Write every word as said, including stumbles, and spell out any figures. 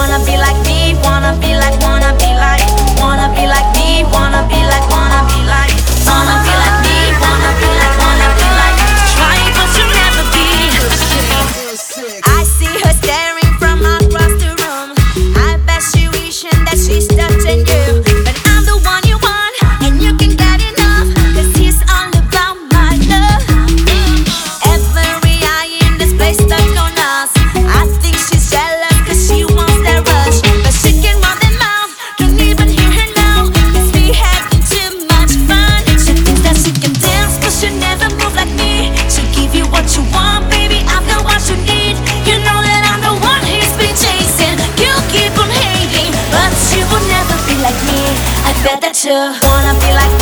Wanna be like me, wanna be like, wanna be like, wanna be like me, wanna be like, wanna be like, wanna be like me, wanna be like, wanna be like, try but you'll never be. I see her staring from across the room. I bet she wishing that she's touching you, but I'm the one you want, and you can get enough, cause he's all about my love. Every eye in this place stuck on us. I think she's jealous cause she wants that rush, but she can run them out, can't even hear her now, cause we having too much fun. She thinks that she can dance but she'll never move like me. She'll give you what you want, baby, I'm the what you need. You know that I'm the one he's been chasing. You keep on hating, but you will never be like me. I bet that you wanna be like